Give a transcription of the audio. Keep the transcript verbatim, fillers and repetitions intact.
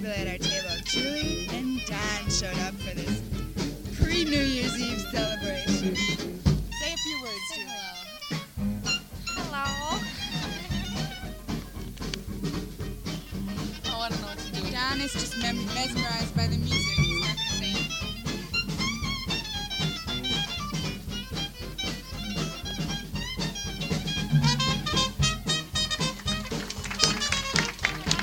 people at our table. Julie and Don showed up for this pre-New Year's Eve celebration. Say a few words, Julie. Hello. Hello. I want to know what to do. Don is just mem- mesmerized by the music.